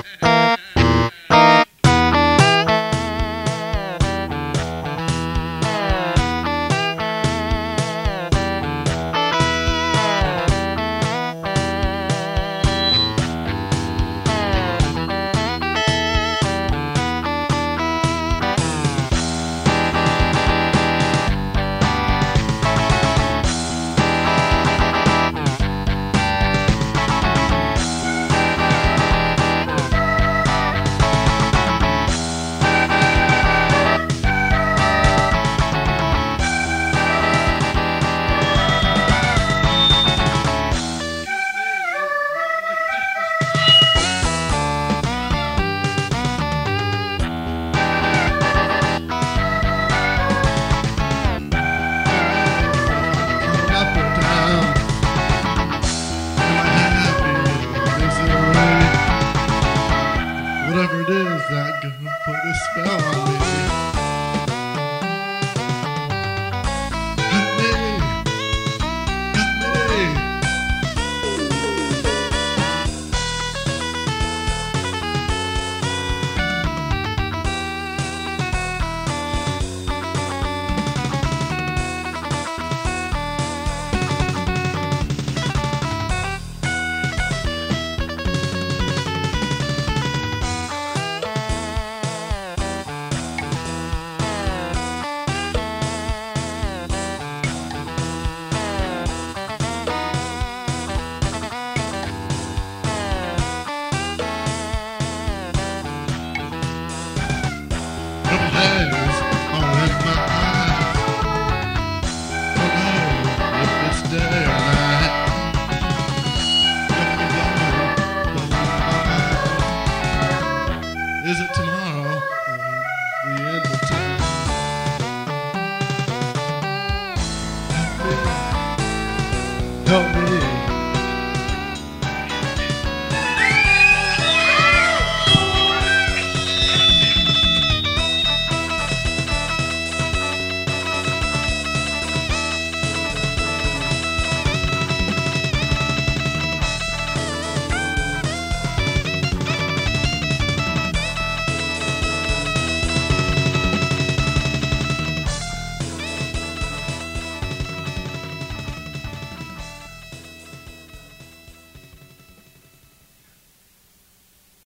Whatever it is, that gonna put a spell on me. Help me! Help me! Hairs all in my eyes. Don't know if it's day or night. Don't know. Is it tomorrow? The end of time. Help me. Help me.